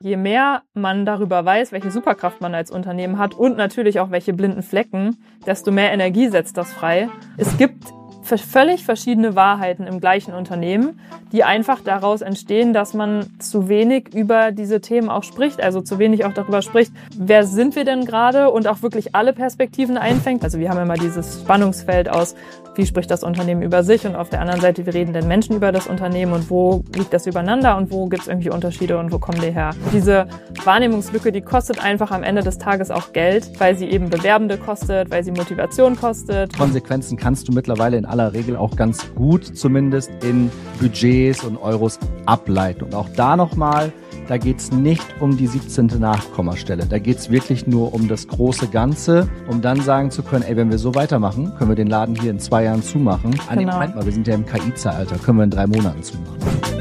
Je mehr man darüber weiß, welche Superkraft man als Unternehmen hat und natürlich auch welche blinden Flecken, desto mehr Energie setzt das frei. Es gibt völlig verschiedene Wahrheiten im gleichen Unternehmen, die einfach daraus entstehen, dass man zu wenig über diese Themen auch spricht, also zu wenig auch darüber spricht, wer sind wir denn gerade und auch wirklich alle Perspektiven einfängt. Also wir haben immer dieses Spannungsfeld aus, wie spricht das Unternehmen über sich und auf der anderen Seite, wie reden denn Menschen über das Unternehmen und wo liegt das übereinander und wo gibt es irgendwie Unterschiede und wo kommen die her. Diese Wahrnehmungslücke, die kostet einfach am Ende des Tages auch Geld, weil sie eben Bewerbende kostet, weil sie Motivation kostet. Konsequenzen kannst du mittlerweile in aller Regel auch ganz gut, zumindest in Budgets und Euros ableiten. Und auch da nochmal, da geht's nicht um die 17. Nachkommastelle. Da geht's wirklich nur um das große Ganze, um dann sagen zu können, ey, wenn wir so weitermachen, können wir den Laden hier in 2 Jahren zumachen. Ah, nee, Moment mal, wir sind ja im KI-Zeitalter, können wir in 3 Monaten zumachen.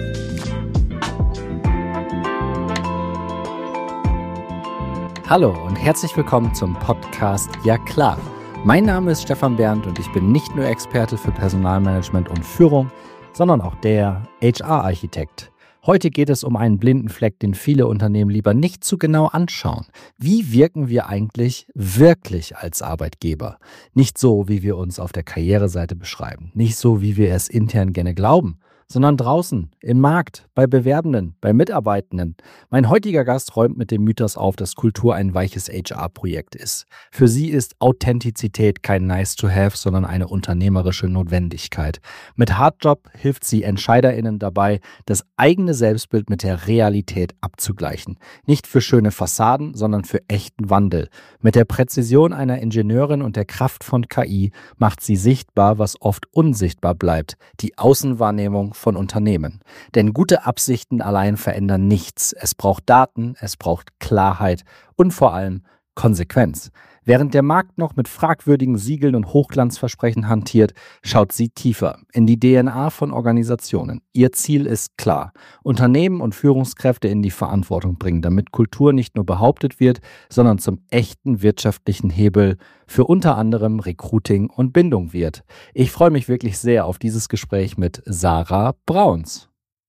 Hallo und herzlich willkommen zum Podcast Ja klar. Mein Name ist Stefan Berndt und ich bin nicht nur Experte für Personalmanagement und Führung, sondern auch der HR-Architekt. Heute geht es um einen blinden Fleck, den viele Unternehmen lieber nicht zu genau anschauen. Wie wirken wir eigentlich wirklich als Arbeitgeber? Nicht so, wie wir uns auf der Karriereseite beschreiben, nicht so, wie wir es intern gerne glauben, sondern draußen, im Markt, bei Bewerbenden, bei Mitarbeitenden. Mein heutiger Gast räumt mit dem Mythos auf, dass Kultur ein weiches HR-Projekt ist. Für sie ist Authentizität kein Nice-to-have, sondern eine unternehmerische Notwendigkeit. Mit Hardjob hilft sie EntscheiderInnen dabei, das eigene Selbstbild mit der Realität abzugleichen. Nicht für schöne Fassaden, sondern für echten Wandel. Mit der Präzision einer Ingenieurin und der Kraft von KI macht sie sichtbar, was oft unsichtbar bleibt: die Außenwahrnehmung von Unternehmen. Denn gute Absichten allein verändern nichts. Es braucht Daten, es braucht Klarheit und vor allem Konsequenz. Während der Markt noch mit fragwürdigen Siegeln und Hochglanzversprechen hantiert, schaut sie tiefer in die DNA von Organisationen. Ihr Ziel ist klar: Unternehmen und Führungskräfte in die Verantwortung bringen, damit Kultur nicht nur behauptet wird, sondern zum echten wirtschaftlichen Hebel für unter anderem Recruiting und Bindung wird. Ich freue mich wirklich sehr auf dieses Gespräch mit Sarah Brauns.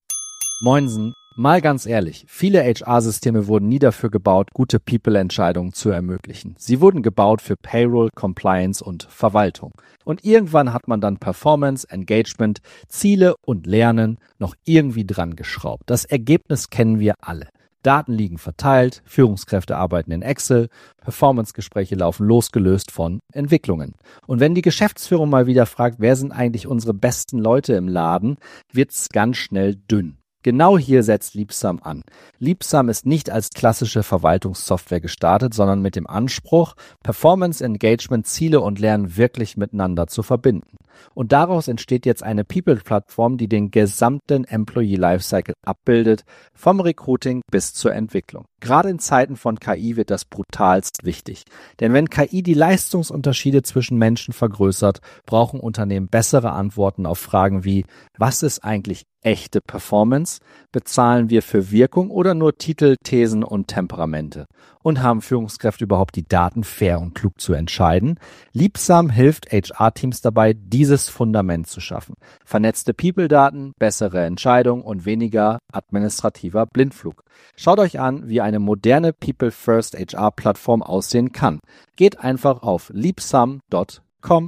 Moinsen. Mal ganz ehrlich, viele HR-Systeme wurden nie dafür gebaut, gute People-Entscheidungen zu ermöglichen. Sie wurden gebaut für Payroll, Compliance und Verwaltung. Und irgendwann hat man dann Performance, Engagement, Ziele und Lernen noch irgendwie dran geschraubt. Das Ergebnis kennen wir alle. Daten liegen verteilt, Führungskräfte arbeiten in Excel, Performance-Gespräche laufen losgelöst von Entwicklungen. Und wenn die Geschäftsführung mal wieder fragt, wer sind eigentlich unsere besten Leute im Laden, wird's ganz schnell dünn. Genau hier setzt Leapsum an. Leapsum ist nicht als klassische Verwaltungssoftware gestartet, sondern mit dem Anspruch, Performance, Engagement, Ziele und Lernen wirklich miteinander zu verbinden. Und daraus entsteht jetzt eine People-Plattform, die den gesamten Employee Lifecycle abbildet, vom Recruiting bis zur Entwicklung. Gerade in Zeiten von KI wird das brutalst wichtig. Denn wenn KI die Leistungsunterschiede zwischen Menschen vergrößert, brauchen Unternehmen bessere Antworten auf Fragen wie: Was ist eigentlich echte Performance? Bezahlen wir für Wirkung oder nur Titel, Thesen und Temperamente? Und haben Führungskräfte überhaupt die Daten fair und klug zu entscheiden? Leapsum hilft HR-Teams dabei, dieses Fundament zu schaffen. Vernetzte People-Daten, bessere Entscheidungen und weniger administrativer Blindflug. Schaut euch an, wie eine moderne People-First HR-Plattform aussehen kann. Geht einfach auf leapsum.com.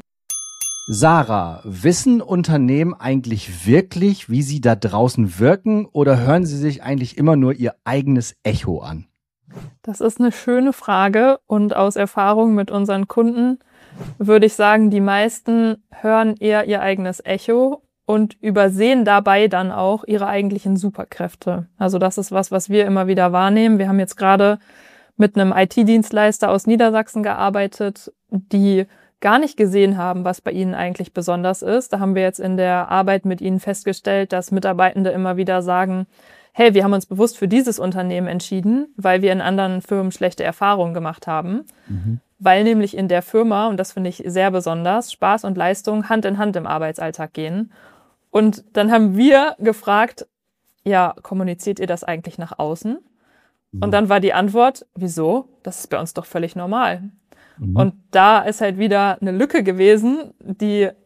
Sarah, wissen Unternehmen eigentlich wirklich, wie sie da draußen wirken, oder hören sie sich eigentlich immer nur ihr eigenes Echo an? Das ist eine schöne Frage und aus Erfahrung mit unseren Kunden würde ich sagen, die meisten hören eher ihr eigenes Echo und übersehen dabei dann auch ihre eigentlichen Superkräfte. Also das ist was wir immer wieder wahrnehmen. Wir haben jetzt gerade mit einem IT-Dienstleister aus Niedersachsen gearbeitet, die gar nicht gesehen haben, was bei ihnen eigentlich besonders ist. Da haben wir jetzt in der Arbeit mit ihnen festgestellt, dass Mitarbeitende immer wieder sagen: Hey, wir haben uns bewusst für dieses Unternehmen entschieden, weil wir in anderen Firmen schlechte Erfahrungen gemacht haben. Weil nämlich in der Firma, und das finde ich sehr besonders, Spaß und Leistung Hand in Hand im Arbeitsalltag gehen. Und dann haben wir gefragt: Ja, kommuniziert ihr das eigentlich nach außen? Und dann war die Antwort: Wieso? Das ist bei uns doch völlig normal. Und da ist halt wieder eine Lücke gewesen,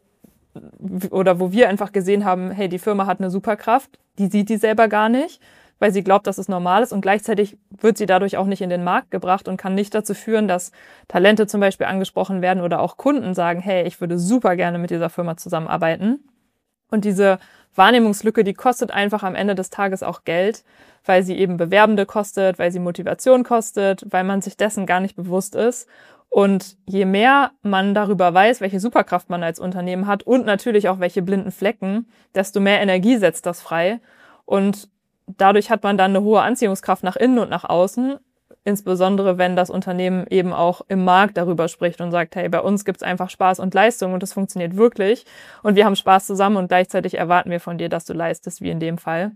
wo wir einfach gesehen haben, hey, die Firma hat eine Superkraft, die sieht die selber gar nicht. weil sie glaubt, dass es normal ist und gleichzeitig wird sie dadurch auch nicht in den Markt gebracht und kann nicht dazu führen, dass Talente zum Beispiel angesprochen werden oder auch Kunden sagen, hey, ich würde super gerne mit dieser Firma zusammenarbeiten. Und diese Wahrnehmungslücke, die kostet einfach am Ende des Tages auch Geld, weil sie eben Bewerbende kostet, weil sie Motivation kostet, weil man sich dessen gar nicht bewusst ist. Und je mehr man darüber weiß, welche Superkraft man als Unternehmen hat und natürlich auch welche blinden Flecken, desto mehr Energie setzt das frei. Und dadurch hat man dann eine hohe Anziehungskraft nach innen und nach außen, insbesondere wenn das Unternehmen eben auch im Markt darüber spricht und sagt, hey, bei uns gibt's einfach Spaß und Leistung und das funktioniert wirklich und wir haben Spaß zusammen und gleichzeitig erwarten wir von dir, dass du leistest, wie in dem Fall.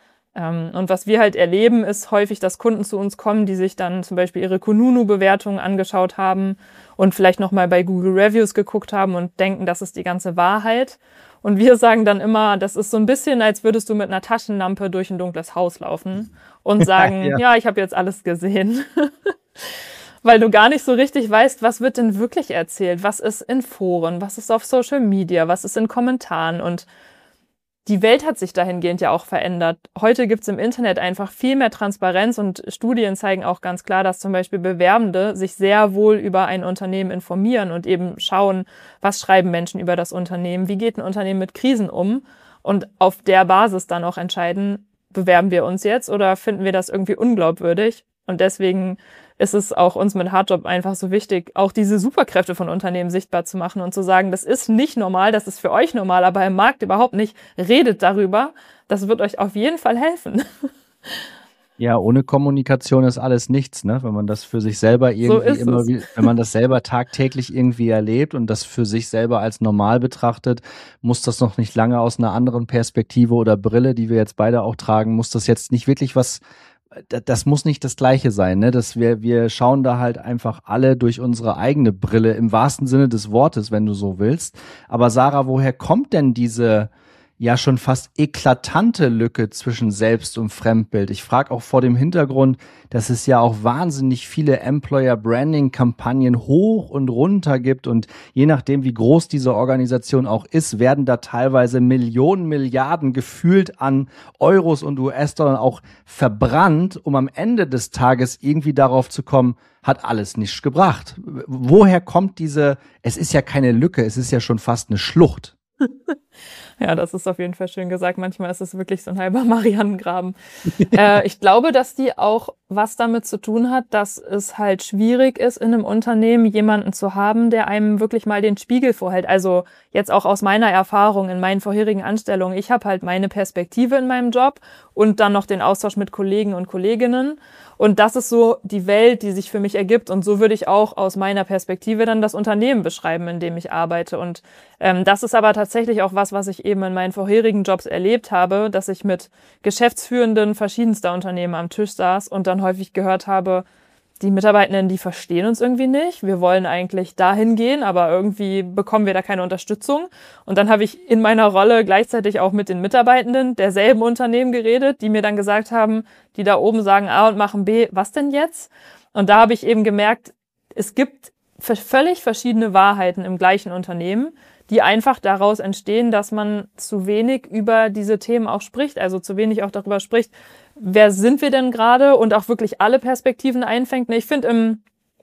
Und was wir halt erleben, ist häufig, dass Kunden zu uns kommen, die sich dann zum Beispiel ihre Kununu-Bewertungen angeschaut haben und vielleicht nochmal bei Google Reviews geguckt haben und denken, das ist die ganze Wahrheit. Und wir sagen dann immer, das ist so ein bisschen, als würdest du mit einer Taschenlampe durch ein dunkles Haus laufen und sagen, ja, ich habe jetzt alles gesehen. Weil du gar nicht so richtig weißt, was wird denn wirklich erzählt, was ist in Foren, was ist auf Social Media, was ist in Kommentaren. Und die Welt hat sich dahingehend ja auch verändert. Heute gibt's im Internet einfach viel mehr Transparenz und Studien zeigen auch ganz klar, dass zum Beispiel Bewerbende sich sehr wohl über ein Unternehmen informieren und eben schauen, was schreiben Menschen über das Unternehmen, wie geht ein Unternehmen mit Krisen um und auf der Basis dann auch entscheiden, bewerben wir uns jetzt oder finden wir das irgendwie unglaubwürdig. Und deswegen ist es auch uns mit Hardjob einfach so wichtig, auch diese Superkräfte von Unternehmen sichtbar zu machen und zu sagen, das ist nicht normal, das ist für euch normal, aber im Markt überhaupt nicht. Redet darüber, das wird euch auf jeden Fall helfen. Ja, ohne Kommunikation ist alles nichts, ne? Wenn man das für sich selber irgendwie wenn man das selber tagtäglich irgendwie erlebt und das für sich selber als normal betrachtet, muss das noch nicht lange aus einer anderen Perspektive oder Brille, die wir jetzt beide auch tragen, muss das jetzt nicht wirklich das muss nicht das Gleiche sein, ne? Wir schauen da halt einfach alle durch unsere eigene Brille im wahrsten Sinne des Wortes, wenn du so willst. Aber Sarah, woher kommt denn diese ja schon fast eklatante Lücke zwischen Selbst- und Fremdbild? Ich frage auch vor dem Hintergrund, dass es ja auch wahnsinnig viele Employer-Branding-Kampagnen hoch und runter gibt und je nachdem, wie groß diese Organisation auch ist, werden da teilweise Millionen, Milliarden gefühlt an Euros und US-Dollar auch verbrannt, um am Ende des Tages irgendwie darauf zu kommen, hat alles nichts gebracht. Woher kommt es ist ja keine Lücke, es ist ja schon fast eine Schlucht. Ja, das ist auf jeden Fall schön gesagt. Manchmal ist es wirklich so ein halber Marianengraben. Ich glaube, dass die auch was damit zu tun hat, dass es halt schwierig ist, in einem Unternehmen jemanden zu haben, der einem wirklich mal den Spiegel vorhält. Also jetzt auch aus meiner Erfahrung in meinen vorherigen Anstellungen. Ich habe halt meine Perspektive in meinem Job und dann noch den Austausch mit Kollegen und Kolleginnen. Und das ist so die Welt, die sich für mich ergibt. Und so würde ich auch aus meiner Perspektive dann das Unternehmen beschreiben, in dem ich arbeite. Und das ist aber tatsächlich auch was ich eben in meinen vorherigen Jobs erlebt habe, dass ich mit Geschäftsführenden verschiedenster Unternehmen am Tisch saß und dann häufig gehört habe, die Mitarbeitenden, die verstehen uns irgendwie nicht. Wir wollen eigentlich dahin gehen, aber irgendwie bekommen wir da keine Unterstützung. Und dann habe ich in meiner Rolle gleichzeitig auch mit den Mitarbeitenden derselben Unternehmen geredet, die mir dann gesagt haben, die da oben sagen A und machen B, was denn jetzt? Und da habe ich eben gemerkt, es gibt völlig verschiedene Wahrheiten im gleichen Unternehmen, die einfach daraus entstehen, dass man zu wenig über diese Themen auch spricht, also zu wenig auch darüber spricht, wer sind wir denn gerade und auch wirklich alle Perspektiven einfängt. Ich finde,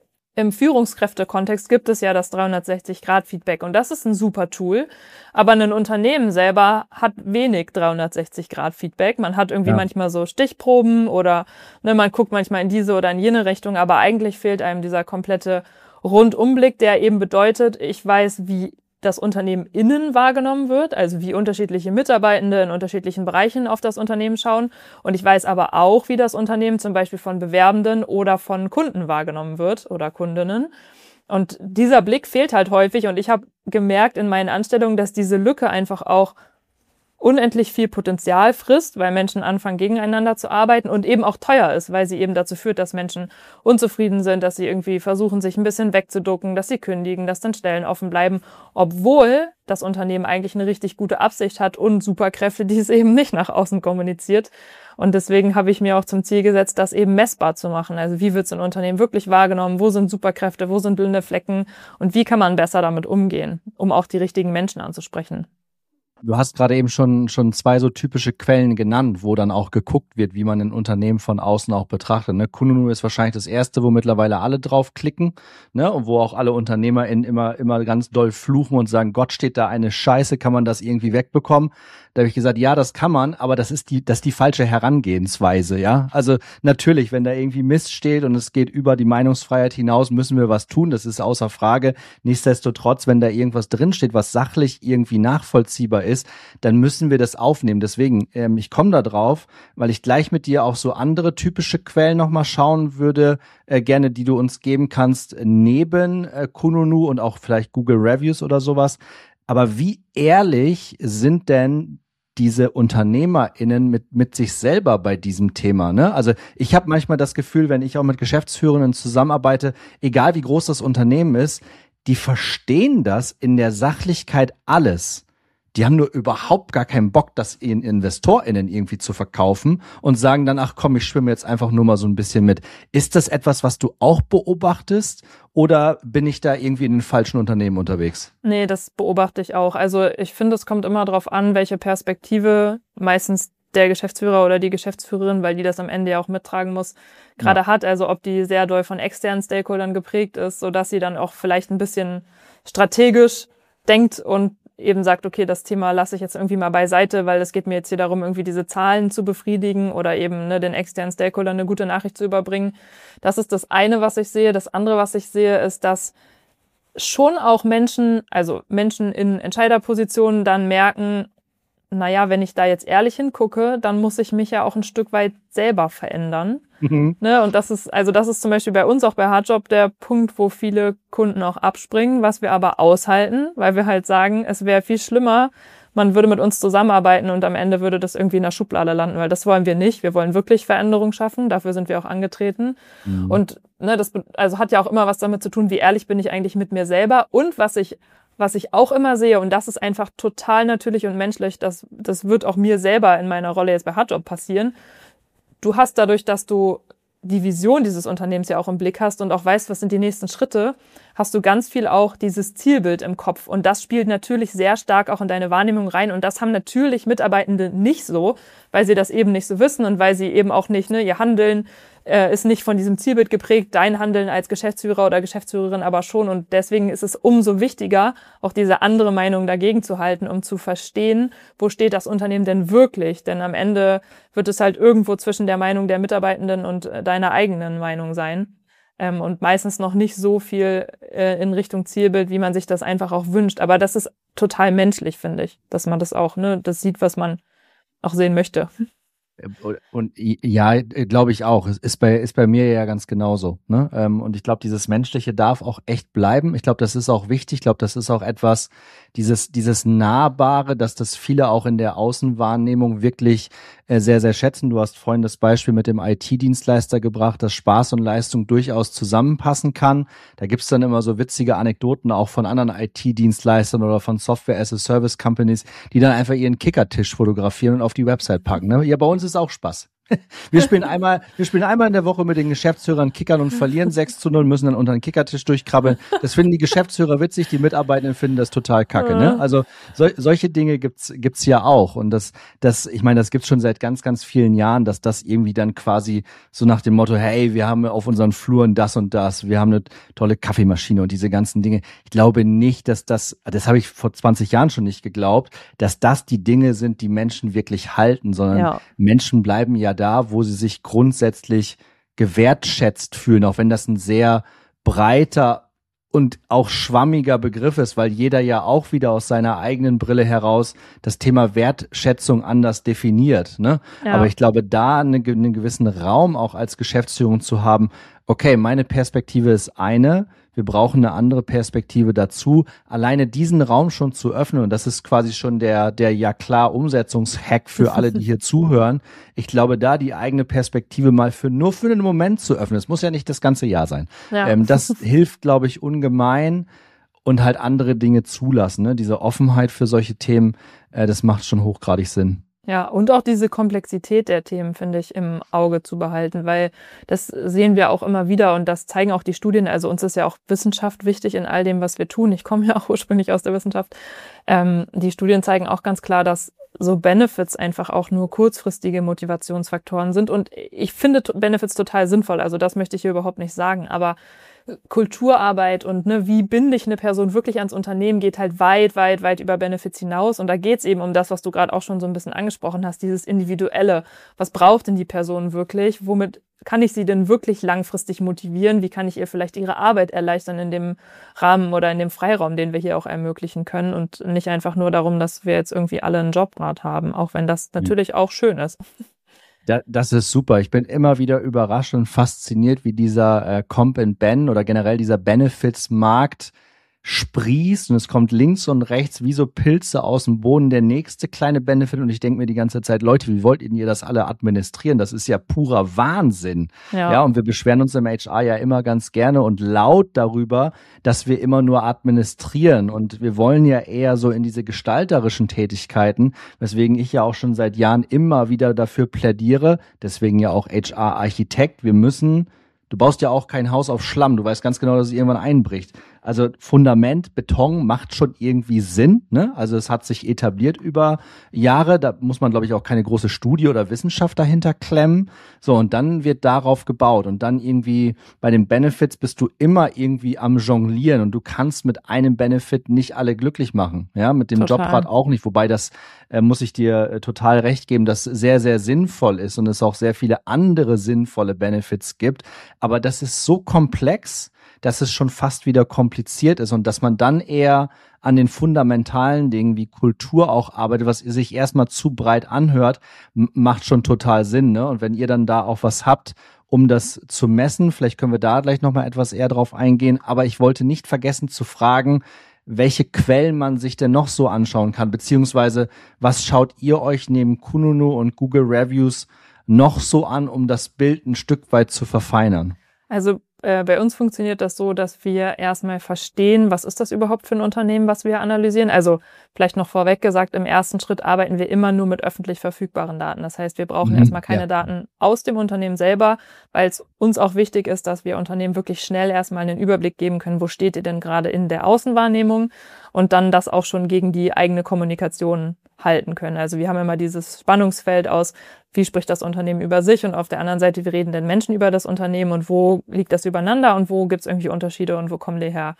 im Führungskräftekontext gibt es ja das 360-Grad-Feedback und das ist ein super Tool, aber ein Unternehmen selber hat wenig 360-Grad-Feedback. Man hat irgendwie manchmal so Stichproben oder man guckt manchmal in diese oder in jene Richtung, aber eigentlich fehlt einem dieser komplette Rundumblick, der eben bedeutet, ich weiß, wie das Unternehmen innen wahrgenommen wird, also wie unterschiedliche Mitarbeitende in unterschiedlichen Bereichen auf das Unternehmen schauen. Und ich weiß aber auch, wie das Unternehmen zum Beispiel von Bewerbenden oder von Kunden wahrgenommen wird oder Kundinnen. Und dieser Blick fehlt halt häufig. Und ich habe gemerkt in meinen Anstellungen, dass diese Lücke einfach auch unendlich viel Potenzial frisst, weil Menschen anfangen, gegeneinander zu arbeiten und eben auch teuer ist, weil sie eben dazu führt, dass Menschen unzufrieden sind, dass sie irgendwie versuchen, sich ein bisschen wegzuducken, dass sie kündigen, dass dann Stellen offen bleiben, obwohl das Unternehmen eigentlich eine richtig gute Absicht hat und Superkräfte, die es eben nicht nach außen kommuniziert. Und deswegen habe ich mir auch zum Ziel gesetzt, das eben messbar zu machen. Also wie wird so ein Unternehmen wirklich wahrgenommen? Wo sind Superkräfte? Wo sind blinde Flecken? Und wie kann man besser damit umgehen, um auch die richtigen Menschen anzusprechen? Du hast gerade eben schon 2 so typische Quellen genannt, wo dann auch geguckt wird, wie man ein Unternehmen von außen auch betrachtet. Ne? Kununu ist wahrscheinlich das erste, wo mittlerweile alle drauf klicken, ne? Und wo auch alle UnternehmerInnen immer ganz doll fluchen und sagen, Gott, steht da eine Scheiße, kann man das irgendwie wegbekommen? Da habe ich gesagt, ja, das kann man, aber das ist die falsche Herangehensweise, ja. Also natürlich, wenn da irgendwie Mist steht und es geht über die Meinungsfreiheit hinaus, müssen wir was tun, das ist außer Frage. Nichtsdestotrotz, wenn da irgendwas drinsteht, was sachlich irgendwie nachvollziehbar ist, dann müssen wir das aufnehmen. Deswegen, ich komme da drauf, weil ich gleich mit dir auch so andere typische Quellen nochmal schauen würde, gerne, die du uns geben kannst, neben Kununu und auch vielleicht Google Reviews oder sowas. Aber wie ehrlich sind denn diese UnternehmerInnen mit sich selber bei diesem Thema, ne? Also ich habe manchmal das Gefühl, wenn ich auch mit Geschäftsführenden zusammenarbeite, egal wie groß das Unternehmen ist, die verstehen das in der Sachlichkeit alles. Die haben nur überhaupt gar keinen Bock, das ihren InvestorInnen irgendwie zu verkaufen und sagen dann, ach komm, ich schwimme jetzt einfach nur mal so ein bisschen mit. Ist das etwas, was du auch beobachtest oder bin ich da irgendwie in den falschen Unternehmen unterwegs? Nee, das beobachte ich auch. Also ich finde, es kommt immer darauf an, welche Perspektive meistens der Geschäftsführer oder die Geschäftsführerin, weil die das am Ende ja auch mittragen muss, gerade hat. Also ob die sehr doll von externen Stakeholdern geprägt ist, sodass sie dann auch vielleicht ein bisschen strategisch denkt und eben sagt, okay, das Thema lasse ich jetzt irgendwie mal beiseite, weil es geht mir jetzt hier darum, irgendwie diese Zahlen zu befriedigen oder eben den externen Stakeholdern eine gute Nachricht zu überbringen. Das ist das eine, was ich sehe. Das andere, was ich sehe, ist, dass schon auch Menschen in Entscheiderpositionen dann merken, naja, wenn ich da jetzt ehrlich hingucke, dann muss ich mich ja auch ein Stück weit selber verändern. Mhm. Ne? Und das ist zum Beispiel bei uns auch bei Hardjob der Punkt, wo viele Kunden auch abspringen, was wir aber aushalten, weil wir halt sagen, es wäre viel schlimmer, man würde mit uns zusammenarbeiten und am Ende würde das irgendwie in der Schublade landen, weil das wollen wir nicht. Wir wollen wirklich Veränderung schaffen, dafür sind wir auch angetreten. Mhm. Und das hat ja auch immer was damit zu tun, wie ehrlich bin ich eigentlich mit mir selber. Und was ich auch immer sehe, und das ist einfach total natürlich und menschlich, das wird auch mir selber in meiner Rolle jetzt bei Hardjob passieren. Du hast dadurch, dass du die Vision dieses Unternehmens ja auch im Blick hast und auch weißt, was sind die nächsten Schritte, hast du ganz viel auch dieses Zielbild im Kopf. Und das spielt natürlich sehr stark auch in deine Wahrnehmung rein. Und das haben natürlich Mitarbeitende nicht so, weil sie das eben nicht so wissen und weil sie eben auch nicht, ihr Handeln ist nicht von diesem Zielbild geprägt, dein Handeln als Geschäftsführer oder Geschäftsführerin aber schon. Und deswegen ist es umso wichtiger, auch diese andere Meinung dagegen zu halten, um zu verstehen, wo steht das Unternehmen denn wirklich? Denn am Ende wird es halt irgendwo zwischen der Meinung der Mitarbeitenden und deiner eigenen Meinung sein. Und meistens noch nicht so viel in Richtung Zielbild, wie man sich das einfach auch wünscht. Aber das ist total menschlich, finde ich, dass man das auch, das sieht, was man auch sehen möchte. Und ja, glaube ich auch. Es ist bei mir ja ganz genauso. Ne? Und ich glaube, dieses Menschliche darf auch echt bleiben. Ich glaube, das ist auch wichtig. Ich glaube, das ist auch etwas, dieses Nahbare, dass das viele auch in der Außenwahrnehmung wirklich sehr, sehr schätzen. Du hast vorhin das Beispiel mit dem IT-Dienstleister gebracht, dass Spaß und Leistung durchaus zusammenpassen kann. Da gibt's dann immer so witzige Anekdoten auch von anderen IT-Dienstleistern oder von Software-as-a-Service-Companies, die dann einfach ihren Kickertisch fotografieren und auf die Website packen. Ne? Ja, bei uns ist auch Spaß. Wir spielen einmal in der Woche mit den Geschäftsführern Kickern und verlieren 6-0, müssen dann unter den Kickertisch durchkrabbeln. Das finden die Geschäftsführer witzig, die Mitarbeitenden finden das total kacke, ne? Also solche Dinge gibt's ja auch. Und ich meine, das gibt's schon seit ganz, ganz vielen Jahren, dass das irgendwie dann quasi so nach dem Motto, hey, wir haben auf unseren Fluren das und das, wir haben eine tolle Kaffeemaschine und diese ganzen Dinge. Ich glaube nicht, dass das habe ich vor 20 Jahren schon nicht geglaubt, dass das die Dinge sind, die Menschen wirklich halten, sondern Menschen bleiben ja da, wo sie sich grundsätzlich gewertschätzt fühlen, auch wenn das ein sehr breiter und auch schwammiger Begriff ist, weil jeder ja auch wieder aus seiner eigenen Brille heraus das Thema Wertschätzung anders definiert. Ne? Ja. Aber ich glaube, da einen gewissen Raum auch als Geschäftsführung zu haben, okay, meine Perspektive ist eine, wir brauchen eine andere Perspektive dazu. Alleine diesen Raum schon zu öffnen, und das ist quasi schon der ja klar Umsetzungshack für alle, die hier zuhören. Ich glaube, da die eigene Perspektive mal nur für einen Moment zu öffnen. Es muss ja nicht das ganze Jahr sein. Ja. Das hilft, glaube ich, ungemein und halt andere Dinge zulassen. Ne? Diese Offenheit für solche Themen, das macht schon hochgradig Sinn. Ja, und auch diese Komplexität der Themen, finde ich, im Auge zu behalten, weil das sehen wir auch immer wieder und das zeigen auch die Studien. Also uns ist ja auch Wissenschaft wichtig in all dem, was wir tun. Ich komme ja auch ursprünglich aus der Wissenschaft. Die Studien zeigen auch ganz klar, dass so Benefits einfach auch nur kurzfristige Motivationsfaktoren sind. Und ich finde Benefits total sinnvoll. Also das möchte ich hier überhaupt nicht sagen. Aber Kulturarbeit und wie binde ich eine Person wirklich ans Unternehmen, geht halt weit, weit, weit über Benefits hinaus. Und da geht es eben um das, was du gerade auch schon so ein bisschen angesprochen hast, dieses Individuelle. Was braucht denn die Person wirklich? Womit kann ich sie denn wirklich langfristig motivieren? Wie kann ich ihr vielleicht ihre Arbeit erleichtern in dem Rahmen oder in dem Freiraum, den wir hier auch ermöglichen können? Und nicht einfach nur darum, dass wir jetzt irgendwie alle einen Jobrat haben, auch wenn das natürlich auch schön ist. Das ist super. Ich bin immer wieder überrascht und fasziniert, wie dieser Comp and Ben oder generell dieser Benefits-Markt sprießt und es kommt links und rechts wie so Pilze aus dem Boden der nächste kleine Benefit und ich denke mir die ganze Zeit, Leute, wie wollt ihr das alle administrieren? Das ist ja purer Wahnsinn. Ja, und wir beschweren uns im HR ja immer ganz gerne und laut darüber, dass wir immer nur administrieren und wir wollen ja eher so in diese gestalterischen Tätigkeiten, weswegen ich ja auch schon seit Jahren immer wieder dafür plädiere, deswegen ja auch HR-Architekt, du baust ja auch kein Haus auf Schlamm, du weißt ganz genau, dass es irgendwann einbricht. Also Fundament, Beton macht schon irgendwie Sinn, ne? Also es hat sich etabliert über Jahre, da muss man, glaube ich, auch keine große Studie oder Wissenschaft dahinter klemmen. So, und dann wird darauf gebaut und dann irgendwie bei den Benefits bist du immer irgendwie am Jonglieren und du kannst mit einem Benefit nicht alle glücklich machen, ja? Mit dem Jobrat auch nicht, wobei das, muss ich dir total recht geben, das sehr, sehr sinnvoll ist und es auch sehr viele andere sinnvolle Benefits gibt, aber das ist so komplex, dass es schon fast wieder kompliziert ist und dass man dann eher an den fundamentalen Dingen wie Kultur auch arbeitet, was sich erstmal zu breit anhört, macht schon total Sinn, ne? Und wenn ihr dann da auch was habt, um das zu messen, vielleicht können wir da gleich nochmal etwas eher drauf eingehen, aber ich wollte nicht vergessen zu fragen, welche Quellen man sich denn noch so anschauen kann, beziehungsweise was schaut ihr euch neben Kununu und Google Reviews noch so an, um das Bild ein Stück weit zu verfeinern? Also bei uns funktioniert das so, dass wir erstmal verstehen, was ist das überhaupt für ein Unternehmen, was wir analysieren. Also vielleicht noch vorweg gesagt, im ersten Schritt arbeiten wir immer nur mit öffentlich verfügbaren Daten. Das heißt, wir brauchen erstmal keine Daten aus dem Unternehmen selber, weil es uns auch wichtig ist, dass wir Unternehmen wirklich schnell erstmal einen Überblick geben können, wo steht ihr denn gerade in der Außenwahrnehmung und dann das auch schon gegen die eigene Kommunikation halten können. Also wir haben immer dieses Spannungsfeld aus, wie spricht das Unternehmen über sich und auf der anderen Seite, wie reden denn Menschen über das Unternehmen und wo liegt das übereinander und wo gibt es irgendwie Unterschiede und wo kommen die her?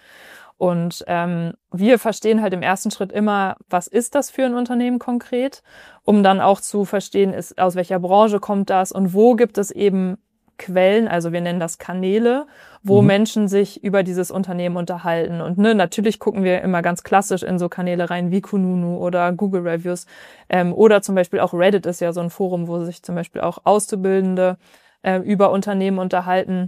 Und wir verstehen halt im ersten Schritt immer, was ist das für ein Unternehmen konkret, um dann auch zu verstehen, aus welcher Branche kommt das und wo gibt es eben Quellen, also wir nennen das Kanäle, wo Menschen sich über dieses Unternehmen unterhalten. Und natürlich gucken wir immer ganz klassisch in so Kanäle rein wie Kununu oder Google Reviews oder zum Beispiel auch Reddit ist ja so ein Forum, wo sich zum Beispiel auch Auszubildende über Unternehmen unterhalten.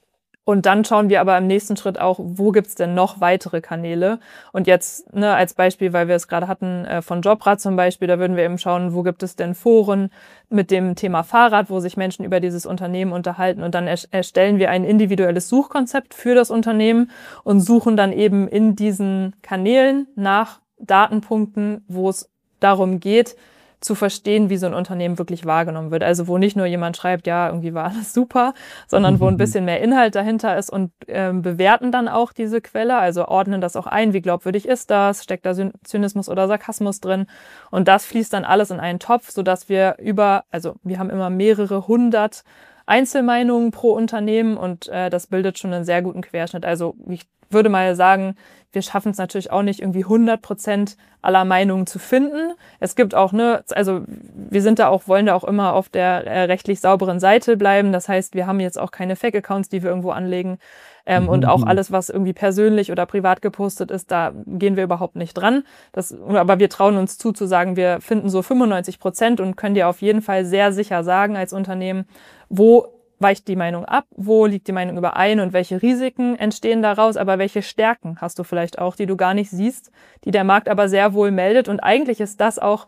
Und dann schauen wir aber im nächsten Schritt auch, wo gibt's denn noch weitere Kanäle? Und jetzt als Beispiel, weil wir es gerade hatten, von Jobrat zum Beispiel, da würden wir eben schauen, wo gibt es denn Foren mit dem Thema Fahrrad, wo sich Menschen über dieses Unternehmen unterhalten. Und dann erstellen wir ein individuelles Suchkonzept für das Unternehmen und suchen dann eben in diesen Kanälen nach Datenpunkten, wo es darum geht, zu verstehen, wie so ein Unternehmen wirklich wahrgenommen wird. Also wo nicht nur jemand schreibt, ja, irgendwie war alles super, sondern wo ein bisschen mehr Inhalt dahinter ist und bewerten dann auch diese Quelle, also ordnen das auch ein, wie glaubwürdig ist das, steckt da Zynismus oder Sarkasmus drin und das fließt dann alles in einen Topf, sodass wir wir haben immer mehrere hundert Einzelmeinungen pro Unternehmen und das bildet schon einen sehr guten Querschnitt. Also ich würde mal sagen, wir schaffen es natürlich auch nicht, irgendwie 100% aller Meinungen zu finden. Es gibt auch, also wir wollen da auch immer auf der rechtlich sauberen Seite bleiben. Das heißt, wir haben jetzt auch keine Fake-Accounts, die wir irgendwo anlegen. Und auch alles, was irgendwie persönlich oder privat gepostet ist, da gehen wir überhaupt nicht dran. Aber wir trauen uns zu sagen, wir finden so 95% und können dir auf jeden Fall sehr sicher sagen als Unternehmen, wo weicht die Meinung ab, wo liegt die Meinung überein und welche Risiken entstehen daraus, aber welche Stärken hast du vielleicht auch, die du gar nicht siehst, die der Markt aber sehr wohl meldet. Und eigentlich ist das auch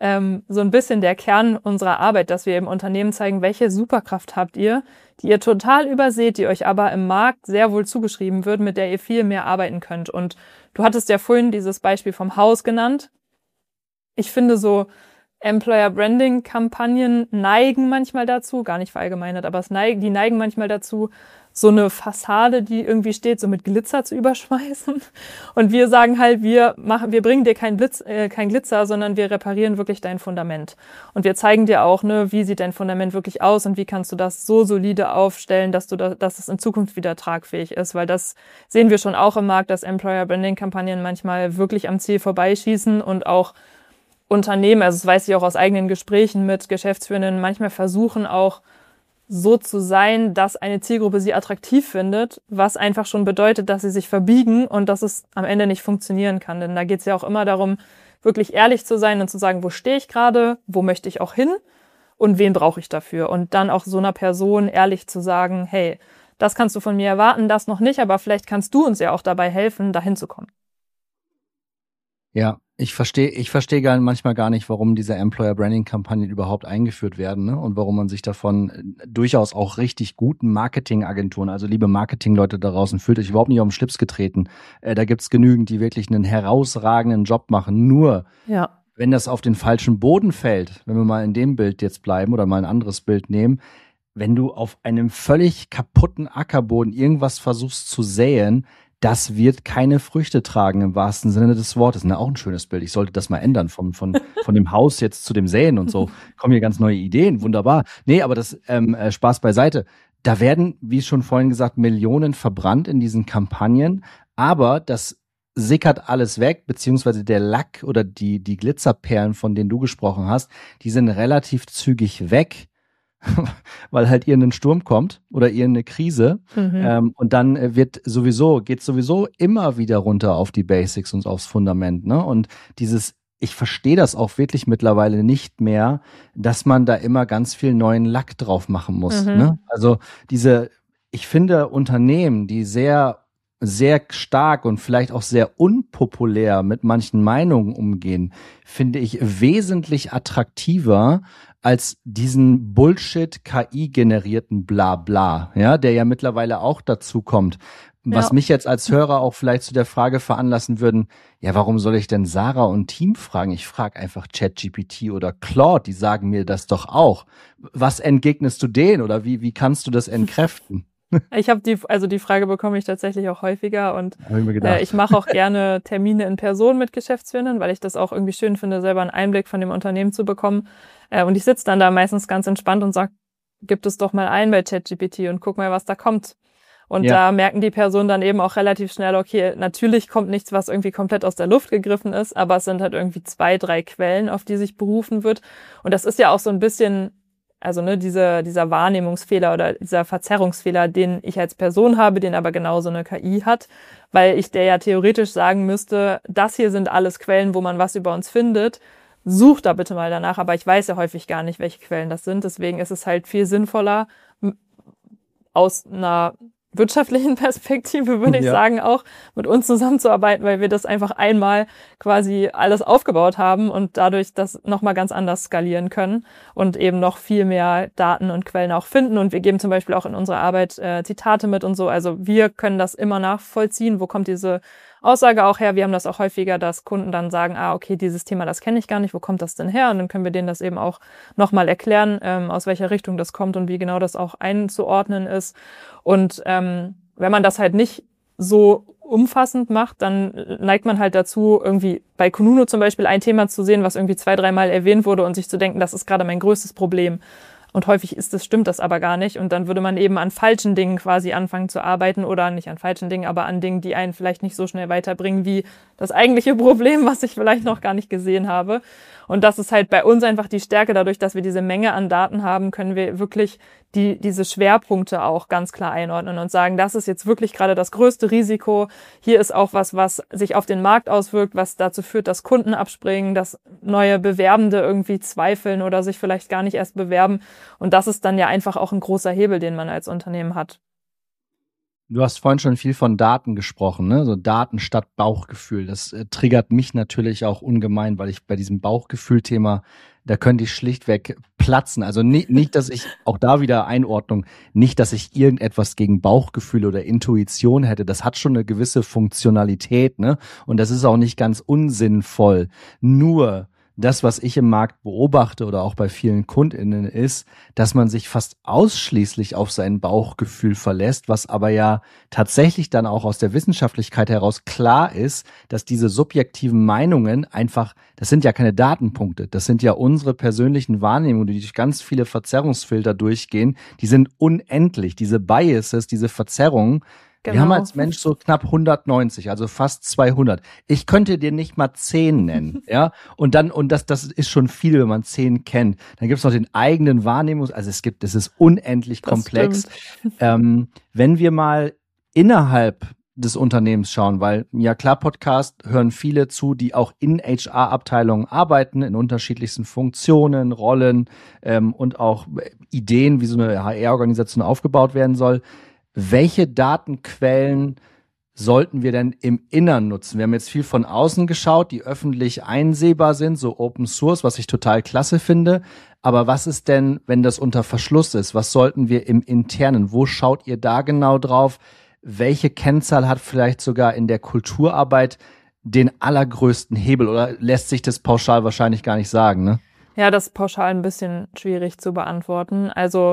so ein bisschen der Kern unserer Arbeit, dass wir im Unternehmen zeigen, welche Superkraft habt ihr, die ihr total überseht, die euch aber im Markt sehr wohl zugeschrieben wird, mit der ihr viel mehr arbeiten könnt. Und du hattest ja vorhin dieses Beispiel vom Haus genannt. Ich finde so, Employer-Branding-Kampagnen neigen manchmal dazu, gar nicht verallgemeinert, aber die neigen manchmal dazu, so eine Fassade, die irgendwie steht, so mit Glitzer zu überschmeißen. Und wir sagen halt, wir bringen dir kein Glitzer, sondern wir reparieren wirklich dein Fundament. Und wir zeigen dir auch, ne, wie sieht dein Fundament wirklich aus und wie kannst du das so solide aufstellen, dass es in Zukunft wieder tragfähig ist. Weil das sehen wir schon auch im Markt, dass Employer-Branding-Kampagnen manchmal wirklich am Ziel vorbeischießen und auch Unternehmen, also das weiß ich auch aus eigenen Gesprächen mit Geschäftsführenden, manchmal versuchen auch so zu sein, dass eine Zielgruppe sie attraktiv findet, was einfach schon bedeutet, dass sie sich verbiegen und dass es am Ende nicht funktionieren kann. Denn da geht es ja auch immer darum, wirklich ehrlich zu sein und zu sagen, wo stehe ich gerade, wo möchte ich auch hin und wen brauche ich dafür? Und dann auch so einer Person ehrlich zu sagen, hey, das kannst du von mir erwarten, das noch nicht, aber vielleicht kannst du uns ja auch dabei helfen, dahin zu kommen. Ja, ich verstehe manchmal gar nicht, warum diese Employer-Branding-Kampagnen überhaupt eingeführt werden, ne? Und warum man sich davon durchaus auch richtig guten Marketingagenturen, also liebe Marketingleute da draußen, fühlt euch überhaupt nicht auf den Schlips getreten. Da gibt's genügend, die wirklich einen herausragenden Job machen. Nur, wenn das auf den falschen Boden fällt, wenn wir mal in dem Bild jetzt bleiben oder mal ein anderes Bild nehmen, wenn du auf einem völlig kaputten Ackerboden irgendwas versuchst zu säen, das wird keine Früchte tragen im wahrsten Sinne des Wortes. Na, auch ein schönes Bild. Ich sollte das mal ändern von dem Haus jetzt zu dem Säen und so. Kommen hier ganz neue Ideen. Wunderbar. Nee, aber das Spaß beiseite. Da werden, wie schon vorhin gesagt, Millionen verbrannt in diesen Kampagnen. Aber das sickert alles weg, beziehungsweise der Lack oder die Glitzerperlen, von denen du gesprochen hast, die sind relativ zügig weg. Weil halt irgendein Sturm kommt oder irgendeine Krise und dann geht sowieso immer wieder runter auf die Basics und aufs Fundament, ne? Und ich verstehe das auch wirklich mittlerweile nicht mehr, dass man da immer ganz viel neuen Lack drauf machen muss, ne? Also ich finde Unternehmen, die sehr sehr stark und vielleicht auch sehr unpopulär mit manchen Meinungen umgehen, finde ich wesentlich attraktiver als diesen Bullshit KI-generierten Blabla, ja, der ja mittlerweile auch dazu kommt. Was mich jetzt als Hörer auch vielleicht zu der Frage veranlassen würden, ja, warum soll ich denn Sarah und Team fragen? Ich frage einfach ChatGPT oder Claude, die sagen mir das doch auch. Was entgegnest du denen oder wie kannst du das entkräften? Ich habe die Frage bekomme ich tatsächlich auch häufiger und ich mache auch gerne Termine in Person mit Geschäftsführenden, weil ich das auch irgendwie schön finde, selber einen Einblick von dem Unternehmen zu bekommen. Und ich sitze dann da meistens ganz entspannt und sage, gib es doch mal ein bei ChatGPT und guck mal, was da kommt. Und da merken die Personen dann eben auch relativ schnell, okay, natürlich kommt nichts, was irgendwie komplett aus der Luft gegriffen ist, aber es sind halt irgendwie 2, 3 Quellen, auf die sich berufen wird. Und das ist ja auch so ein bisschen, also ne, dieser Wahrnehmungsfehler oder dieser Verzerrungsfehler, den ich als Person habe, den aber genauso eine KI hat, weil ich der ja theoretisch sagen müsste, das hier sind alles Quellen, wo man was über uns findet, such da bitte mal danach, aber ich weiß ja häufig gar nicht, welche Quellen das sind, deswegen ist es halt viel sinnvoller, aus einer wirtschaftlichen Perspektive, würde ich sagen, auch mit uns zusammenzuarbeiten, weil wir das einfach einmal quasi alles aufgebaut haben und dadurch das nochmal ganz anders skalieren können und eben noch viel mehr Daten und Quellen auch finden. Und wir geben zum Beispiel auch in unserer Arbeit Zitate mit und so. Also wir können das immer nachvollziehen. Wo kommt diese Aussage auch her? Wir haben das auch häufiger, dass Kunden dann sagen, okay, dieses Thema, das kenne ich gar nicht. Wo kommt das denn her? Und dann können wir denen das eben auch nochmal erklären, aus welcher Richtung das kommt und wie genau das auch einzuordnen ist. Und wenn man das halt nicht so umfassend macht, dann neigt man halt dazu, irgendwie bei Kununu zum Beispiel ein Thema zu sehen, was irgendwie 2, 3 Mal erwähnt wurde und sich zu denken, das ist gerade mein größtes Problem. Und häufig stimmt das aber gar nicht. Und dann würde man eben an falschen Dingen quasi anfangen zu arbeiten oder nicht an falschen Dingen, aber an Dingen, die einen vielleicht nicht so schnell weiterbringen wie das eigentliche Problem, was ich vielleicht noch gar nicht gesehen habe. Und das ist halt bei uns einfach die Stärke. Dadurch, dass wir diese Menge an Daten haben, können wir wirklich diese Schwerpunkte auch ganz klar einordnen und sagen, das ist jetzt wirklich gerade das größte Risiko. Hier ist auch was sich auf den Markt auswirkt, was dazu führt, dass Kunden abspringen, dass neue Bewerbende irgendwie zweifeln oder sich vielleicht gar nicht erst bewerben. Und das ist dann ja einfach auch ein großer Hebel, den man als Unternehmen hat. Du hast vorhin schon viel von Daten gesprochen, ne? So Daten statt Bauchgefühl. Das triggert mich natürlich auch ungemein, weil ich bei diesem Bauchgefühl-Thema, da könnte ich schlichtweg platzen. Also nicht, dass ich, auch da wieder Einordnung, nicht, dass ich irgendetwas gegen Bauchgefühl oder Intuition hätte. Das hat schon eine gewisse Funktionalität, ne? Und das ist auch nicht ganz unsinnvoll. Nur das, was ich im Markt beobachte oder auch bei vielen KundInnen ist, dass man sich fast ausschließlich auf sein Bauchgefühl verlässt, was aber ja tatsächlich dann auch aus der Wissenschaftlichkeit heraus klar ist, dass diese subjektiven Meinungen einfach, das sind ja keine Datenpunkte, das sind ja unsere persönlichen Wahrnehmungen, die durch ganz viele Verzerrungsfilter durchgehen, die sind unendlich, diese Biases, diese Verzerrungen. Genau. Wir haben als Mensch so knapp 190, also fast 200. Ich könnte dir nicht mal 10 nennen, ja. Und das ist schon viel, wenn man 10 kennt. Dann gibt's noch den eigenen Wahrnehmungs, also es ist unendlich komplex. Wenn wir mal innerhalb des Unternehmens schauen, weil ja klar, Podcast hören viele zu, die auch in HR-Abteilungen arbeiten, in unterschiedlichsten Funktionen, Rollen und auch Ideen, wie so eine HR-Organisation aufgebaut werden soll. Welche Datenquellen sollten wir denn im Innern nutzen? Wir haben jetzt viel von außen geschaut, die öffentlich einsehbar sind, so Open Source, was ich total klasse finde. Aber was ist denn, wenn das unter Verschluss ist? Was sollten wir im Internen? Wo schaut ihr da genau drauf? Welche Kennzahl hat vielleicht sogar in der Kulturarbeit den allergrößten Hebel? Oder lässt sich das pauschal wahrscheinlich gar nicht sagen, ne? Ja, das ist pauschal ein bisschen schwierig zu beantworten. Also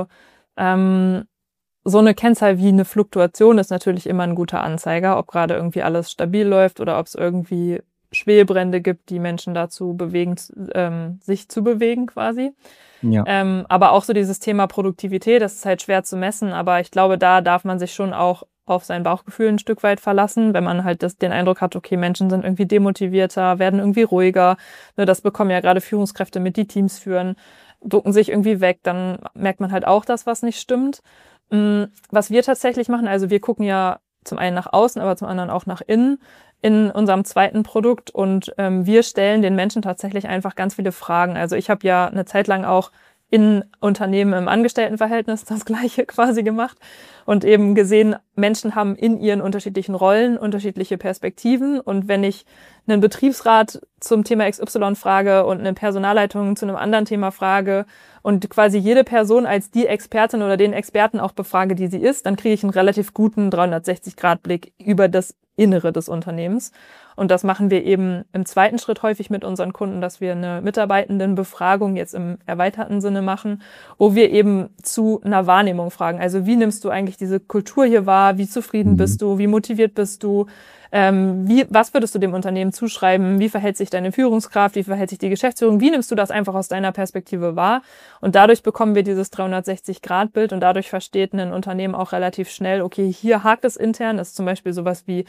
so eine Kennzahl wie eine Fluktuation ist natürlich immer ein guter Anzeiger, ob gerade irgendwie alles stabil läuft oder ob es irgendwie Schwelbrände gibt, die Menschen dazu bewegen, sich zu bewegen quasi. Ja. Aber auch so dieses Thema Produktivität, das ist halt schwer zu messen, aber ich glaube, da darf man sich schon auch auf sein Bauchgefühl ein Stück weit verlassen, wenn man halt den Eindruck hat, okay, Menschen sind irgendwie demotivierter, werden irgendwie ruhiger. Ne, das bekommen ja gerade Führungskräfte mit, die Teams führen, ducken sich irgendwie weg, dann merkt man halt auch das, was nicht stimmt. Was wir tatsächlich machen, also wir gucken ja zum einen nach außen, aber zum anderen auch nach innen in unserem zweiten Produkt und wir stellen den Menschen tatsächlich einfach ganz viele Fragen. Also ich habe ja eine Zeit lang auch in Unternehmen im Angestelltenverhältnis das Gleiche quasi gemacht und eben gesehen, Menschen haben in ihren unterschiedlichen Rollen unterschiedliche Perspektiven und wenn ich einen Betriebsrat zum Thema XY frage und eine Personalleitung zu einem anderen Thema frage und quasi jede Person als die Expertin oder den Experten auch befrage, die sie ist, dann kriege ich einen relativ guten 360-Grad-Blick über das Innere des Unternehmens. Und das machen wir eben im zweiten Schritt häufig mit unseren Kunden, dass wir eine Mitarbeitendenbefragung jetzt im erweiterten Sinne machen, wo wir eben zu einer Wahrnehmung fragen. Also wie nimmst du eigentlich diese Kultur hier wahr? Wie zufrieden bist du? Wie motiviert bist du? Was würdest du dem Unternehmen zuschreiben? Wie verhält sich deine Führungskraft? Wie verhält sich die Geschäftsführung? Wie nimmst du das einfach aus deiner Perspektive wahr? Und dadurch bekommen wir dieses 360-Grad-Bild und dadurch versteht ein Unternehmen auch relativ schnell, okay, hier hakt es intern. Das ist zum Beispiel sowas wie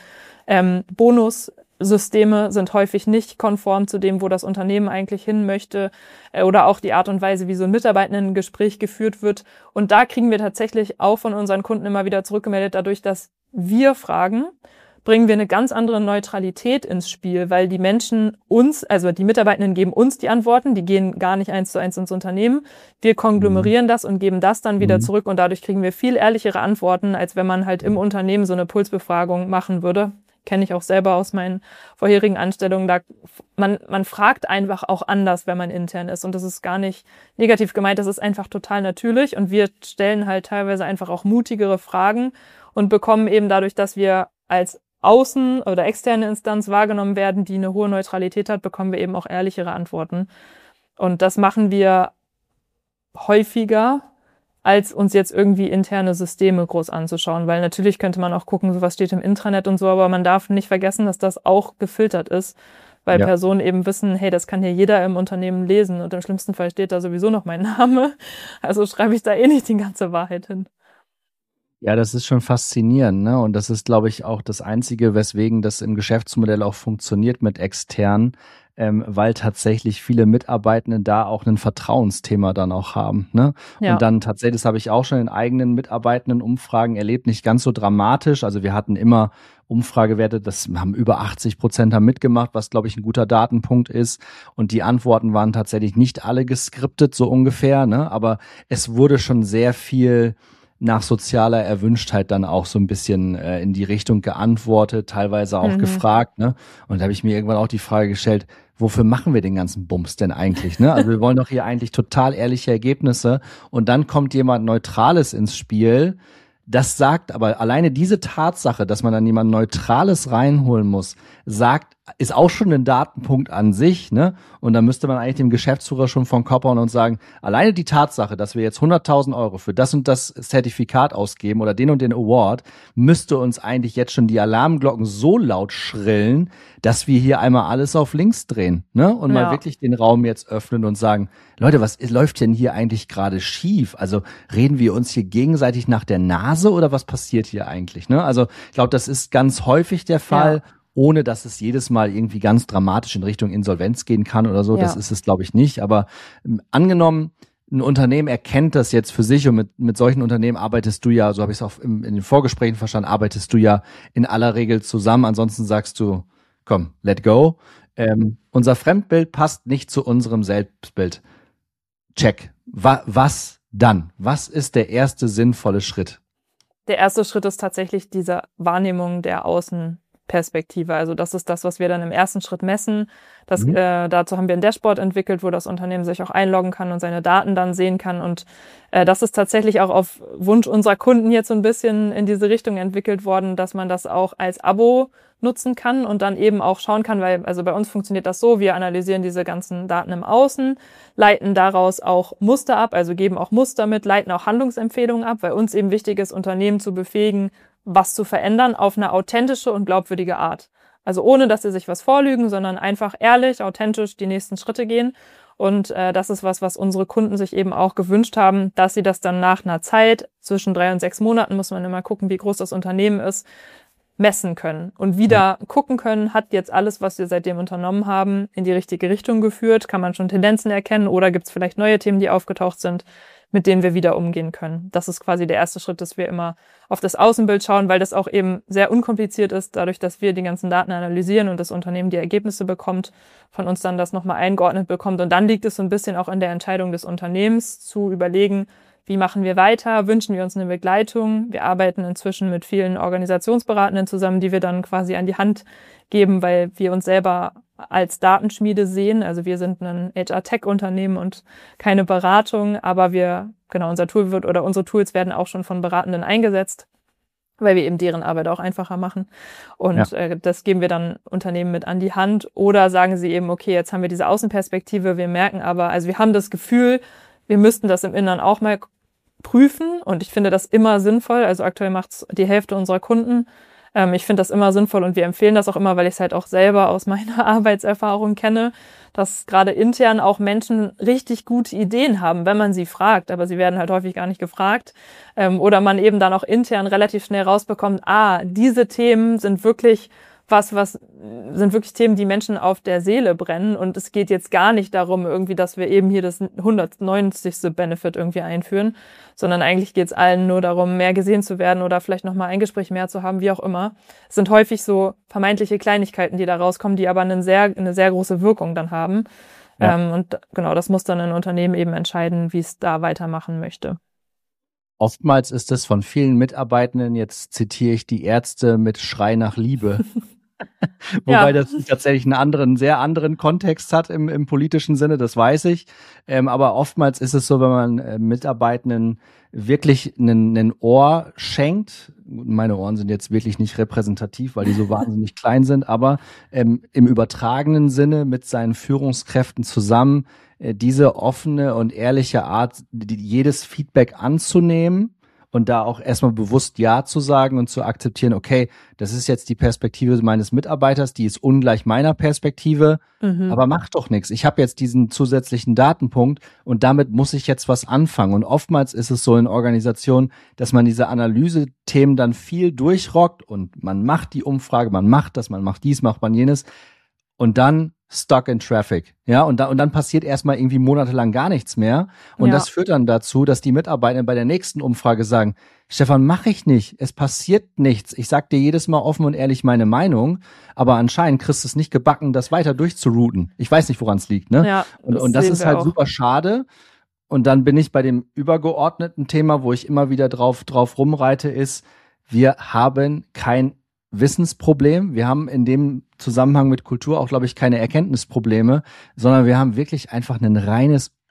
Bonussysteme sind häufig nicht konform zu dem, wo das Unternehmen eigentlich hin möchte oder auch die Art und Weise, wie so ein Mitarbeitendengespräch geführt wird. Und da kriegen wir tatsächlich auch von unseren Kunden immer wieder zurückgemeldet, dadurch, dass wir fragen, bringen wir eine ganz andere Neutralität ins Spiel, weil die Menschen uns, also die Mitarbeitenden geben uns die Antworten, die gehen gar nicht 1:1 ins Unternehmen. Wir konglomerieren das und geben das dann wieder zurück und dadurch kriegen wir viel ehrlichere Antworten, als wenn man halt im Unternehmen so eine Pulsbefragung machen würde. Kenne ich auch selber aus meinen vorherigen Anstellungen. Da man fragt einfach auch anders, wenn man intern ist und das ist gar nicht negativ gemeint, das ist einfach total natürlich und wir stellen halt teilweise einfach auch mutigere Fragen und bekommen eben dadurch, dass wir als Außen- oder externe Instanz wahrgenommen werden, die eine hohe Neutralität hat, bekommen wir eben auch ehrlichere Antworten. Und das machen wir häufiger, als uns jetzt irgendwie interne Systeme groß anzuschauen. Weil natürlich könnte man auch gucken, so was steht im Intranet und so, aber man darf nicht vergessen, dass das auch gefiltert ist, weil Personen eben wissen, hey, das kann hier jeder im Unternehmen lesen und im schlimmsten Fall steht da sowieso noch mein Name. Also schreibe ich da eh nicht die ganze Wahrheit hin. Ja, das ist schon faszinierend, ne? Und das ist, glaube ich, auch das Einzige, weswegen das im Geschäftsmodell auch funktioniert mit extern, weil tatsächlich viele Mitarbeitende da auch ein Vertrauensthema dann auch haben, ne? Ja. Und dann tatsächlich, das habe ich auch schon in eigenen mitarbeitenden Umfragen erlebt, nicht ganz so dramatisch. Also wir hatten immer Umfragewerte, das haben über 80% haben mitgemacht, was, glaube ich, ein guter Datenpunkt ist. Und die Antworten waren tatsächlich nicht alle geskriptet, so ungefähr, ne? Aber es wurde schon sehr viel nach sozialer Erwünschtheit dann auch so ein bisschen in die Richtung geantwortet, teilweise auch gefragt, ne? Und da habe ich mir irgendwann auch die Frage gestellt, wofür machen wir den ganzen Bums denn eigentlich, ne? Also wir wollen doch hier eigentlich total ehrliche Ergebnisse und dann kommt jemand Neutrales ins Spiel. Das sagt aber alleine diese Tatsache, dass man dann jemand Neutrales reinholen muss, sagt ist auch schon ein Datenpunkt an sich, ne? Und da müsste man eigentlich dem Geschäftsführer schon vom Kopf hauen und sagen, alleine die Tatsache, dass wir jetzt 100.000 Euro für das und das Zertifikat ausgeben oder den und den Award, müsste uns eigentlich jetzt schon die Alarmglocken so laut schrillen, dass wir hier einmal alles auf links drehen, ne? Und mal wirklich den Raum jetzt öffnen und sagen, Leute, was läuft denn hier eigentlich gerade schief? Also reden wir uns hier gegenseitig nach der Nase oder was passiert hier eigentlich, ne? Also ich glaube, das ist ganz häufig der Fall. Ohne dass es jedes Mal irgendwie ganz dramatisch in Richtung Insolvenz gehen kann oder so. Das ist es, glaube ich, nicht. Aber angenommen, ein Unternehmen erkennt das jetzt für sich und mit solchen Unternehmen arbeitest du ja, so habe ich es auch in den Vorgesprächen verstanden, arbeitest du ja in aller Regel zusammen. Ansonsten sagst du, komm, let go. Unser Fremdbild passt nicht zu unserem Selbstbild. Check. Was dann? Was ist der erste sinnvolle Schritt? Der erste Schritt ist tatsächlich diese Wahrnehmung der Außenperspektive. Also das ist das, was wir dann im ersten Schritt messen. Dazu haben wir ein Dashboard entwickelt, wo das Unternehmen sich auch einloggen kann und seine Daten dann sehen kann. Und das ist tatsächlich auch auf Wunsch unserer Kunden jetzt so ein bisschen in diese Richtung entwickelt worden, dass man das auch als Abo nutzen kann und dann eben auch schauen kann, weil also bei uns funktioniert das so, wir analysieren diese ganzen Daten im Außen, leiten daraus auch Muster ab, also geben auch Muster mit, leiten auch Handlungsempfehlungen ab, weil uns eben wichtig ist, Unternehmen zu befähigen, was zu verändern auf eine authentische und glaubwürdige Art. Also ohne, dass sie sich was vorlügen, sondern einfach ehrlich, authentisch die nächsten Schritte gehen. Und das ist was unsere Kunden sich eben auch gewünscht haben, dass sie das dann nach einer Zeit, zwischen 3 und 6 Monaten, muss man immer gucken, wie groß das Unternehmen ist, messen können und wieder gucken können, hat jetzt alles, was wir seitdem unternommen haben, in die richtige Richtung geführt? Kann man schon Tendenzen erkennen oder gibt es vielleicht neue Themen, die aufgetaucht sind, mit denen wir wieder umgehen können? Das ist quasi der erste Schritt, dass wir immer auf das Außenbild schauen, weil das auch eben sehr unkompliziert ist, dadurch, dass wir die ganzen Daten analysieren und das Unternehmen die Ergebnisse bekommt, von uns dann das nochmal eingeordnet bekommt. Und dann liegt es so ein bisschen auch in der Entscheidung des Unternehmens zu überlegen, wie machen wir weiter? Wünschen wir uns eine Begleitung? Wir arbeiten inzwischen mit vielen Organisationsberatenden zusammen, die wir dann quasi an die Hand geben, weil wir uns selber als Datenschmiede sehen. Also wir sind ein HR-Tech-Unternehmen und keine Beratung, aber unser Tool unsere Tools werden auch schon von Beratenden eingesetzt, weil wir eben deren Arbeit auch einfacher machen. Und das geben wir dann Unternehmen mit an die Hand. Oder sagen sie eben, okay, jetzt haben wir diese Außenperspektive, wir merken aber, also wir haben das Gefühl, wir müssten das im Inneren auch mal prüfen und ich finde das immer sinnvoll. Also aktuell macht's die Hälfte unserer Kunden. Ich finde das immer sinnvoll und wir empfehlen das auch immer, weil ich es halt auch selber aus meiner Arbeitserfahrung kenne, dass gerade intern auch Menschen richtig gute Ideen haben, wenn man sie fragt, aber sie werden halt häufig gar nicht gefragt. Oder man eben dann auch intern relativ schnell rausbekommt, diese Themen sind wirklich sind wirklich Themen, die Menschen auf der Seele brennen und es geht jetzt gar nicht darum irgendwie, dass wir eben hier das 190. Benefit irgendwie einführen, sondern eigentlich geht es allen nur darum, mehr gesehen zu werden oder vielleicht nochmal ein Gespräch mehr zu haben, wie auch immer. Es sind häufig so vermeintliche Kleinigkeiten, die da rauskommen, die aber eine sehr große Wirkung dann haben. Ja. Und genau, das muss dann ein Unternehmen eben entscheiden, wie es da weitermachen möchte. Oftmals ist es von vielen Mitarbeitenden, jetzt zitiere ich die Ärzte, mit Schrei nach Liebe. Wobei das tatsächlich einen sehr anderen Kontext hat im politischen Sinne, das weiß ich. Aber oftmals ist es so, wenn man Mitarbeitenden wirklich ein Ohr schenkt, meine Ohren sind jetzt wirklich nicht repräsentativ, weil die so wahnsinnig klein sind, aber im übertragenen Sinne mit seinen Führungskräften zusammen diese offene und ehrliche Art, jedes Feedback anzunehmen und da auch erstmal bewusst Ja zu sagen und zu akzeptieren, okay, das ist jetzt die Perspektive meines Mitarbeiters, die ist ungleich meiner Perspektive, aber macht doch nichts. Ich habe jetzt diesen zusätzlichen Datenpunkt und damit muss ich jetzt was anfangen. Und oftmals ist es so in Organisationen, dass man diese Analysethemen dann viel durchrockt und man macht die Umfrage, man macht das, man macht dies, macht man jenes und dann stuck in traffic. Ja, und dann passiert erstmal irgendwie monatelang gar nichts mehr. Und das führt dann dazu, dass die Mitarbeiter bei der nächsten Umfrage sagen, Stefan, mache ich nicht. Es passiert nichts. Ich sag dir jedes Mal offen und ehrlich meine Meinung, aber anscheinend kriegst du es nicht gebacken, das weiter durchzurouten. Ich weiß nicht, woran es liegt, ne? Ja, und das ist halt super schade. Und dann bin ich bei dem übergeordneten Thema, wo ich immer wieder drauf rumreite, ist, wir haben kein Wissensproblem. Wir haben in dem Zusammenhang mit Kultur auch, glaube ich, keine Erkenntnisprobleme, sondern wir haben wirklich einfach ein reines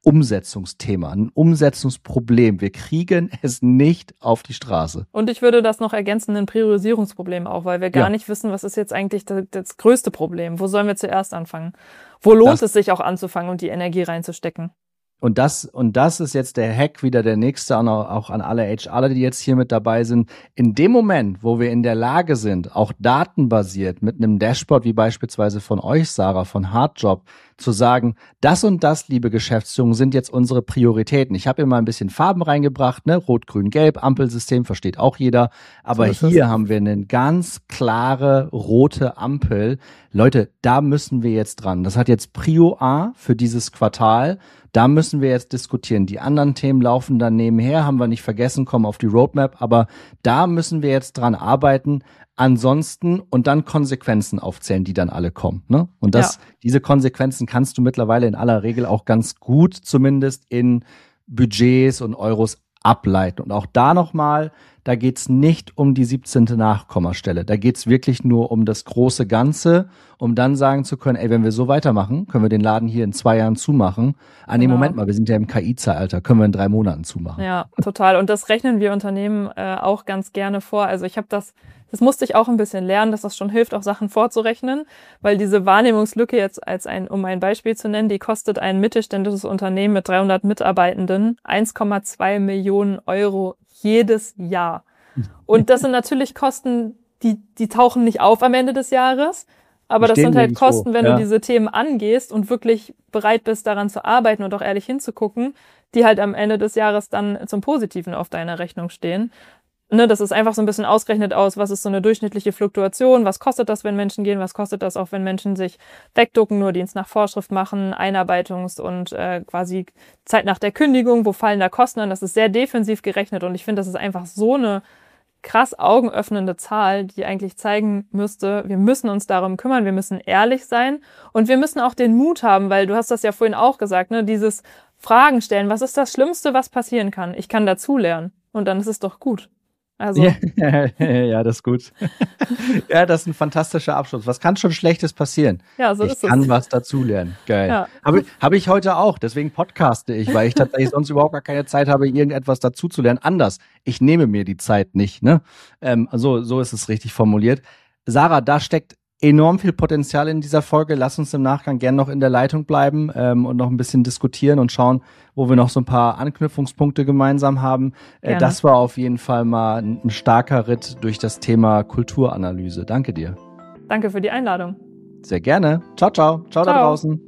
Umsetzungsthema, ein Umsetzungsproblem. Wir kriegen es nicht auf die Straße. Und ich würde das noch ergänzen, ein Priorisierungsproblem auch, weil wir gar nicht wissen, was ist jetzt eigentlich das größte Problem. Wo sollen wir zuerst anfangen? Wo lohnt es sich auch anzufangen und die Energie reinzustecken? Und das ist jetzt der Hack, wieder der nächste, auch an alle HRler, die jetzt hier mit dabei sind. In dem Moment, wo wir in der Lage sind, auch datenbasiert mit einem Dashboard, wie beispielsweise von euch, Sarah, von Hardjob, zu sagen, das und das, liebe Geschäftsführung, sind jetzt unsere Prioritäten. Ich habe hier mal ein bisschen Farben reingebracht, ne? Rot, Grün, Gelb, Ampelsystem, versteht auch jeder. Aber hier haben wir eine ganz klare rote Ampel. Leute, da müssen wir jetzt dran. Das hat jetzt Prio A für dieses Quartal. Da müssen wir jetzt diskutieren. Die anderen Themen laufen dann nebenher, haben wir nicht vergessen, kommen auf die Roadmap. Aber da müssen wir jetzt dran arbeiten. Ansonsten und dann Konsequenzen aufzählen, die dann alle kommen. Ne? Und diese Konsequenzen kannst du mittlerweile in aller Regel auch ganz gut zumindest in Budgets und Euros ableiten. Und auch da nochmal, da geht's nicht um die 17. Nachkommastelle. Da geht's wirklich nur um das große Ganze, um dann sagen zu können, ey, wenn wir so weitermachen, können wir den Laden hier in 2 Jahren zumachen. Nee, Moment mal, wir sind ja im KI-Zeitalter, können wir in 3 Monaten zumachen. Ja, total. Und das rechnen wir Unternehmen auch ganz gerne vor. Also ich habe das musste ich auch ein bisschen lernen, dass das schon hilft, auch Sachen vorzurechnen, weil diese Wahrnehmungslücke jetzt um ein Beispiel zu nennen, die kostet ein mittelständisches Unternehmen mit 300 Mitarbeitenden 1,2 Millionen Euro jedes Jahr. Und das sind natürlich Kosten, die tauchen nicht auf am Ende des Jahres, aber das sind halt Kosten, wenn du diese Themen angehst und wirklich bereit bist, daran zu arbeiten und auch ehrlich hinzugucken, die halt am Ende des Jahres dann zum Positiven auf deiner Rechnung stehen. Ne, das ist einfach so ein bisschen ausgerechnet aus, was ist so eine durchschnittliche Fluktuation, was kostet das, wenn Menschen gehen, was kostet das auch, wenn Menschen sich wegducken, nur Dienst nach Vorschrift machen, Einarbeitungs- und quasi Zeit nach der Kündigung, wo fallen da Kosten an, das ist sehr defensiv gerechnet und ich finde, das ist einfach so eine krass augenöffnende Zahl, die eigentlich zeigen müsste, wir müssen uns darum kümmern, wir müssen ehrlich sein und wir müssen auch den Mut haben, weil du hast das ja vorhin auch gesagt, ne, dieses Fragen stellen, was ist das Schlimmste, was passieren kann? Ich kann dazulernen und dann ist es doch gut. Also. Ja, das ist gut. Ja, das ist ein fantastischer Abschluss. Was kann schon Schlechtes passieren? Ja, so ist es. Ich kann was dazulernen. Geil. Ja. Habe ich heute auch. Deswegen podcaste ich, weil ich tatsächlich sonst überhaupt gar keine Zeit habe, irgendetwas dazuzulernen. Anders. Ich nehme mir die Zeit nicht. Ne? So ist es richtig formuliert. Sarah, da steckt enorm viel Potenzial in dieser Folge. Lass uns im Nachgang gerne noch in der Leitung bleiben und noch ein bisschen diskutieren und schauen, wo wir noch so ein paar Anknüpfungspunkte gemeinsam haben. Das war auf jeden Fall mal ein starker Ritt durch das Thema Kulturanalyse. Danke dir. Danke für die Einladung. Sehr gerne. Ciao, ciao. Ciao da draußen.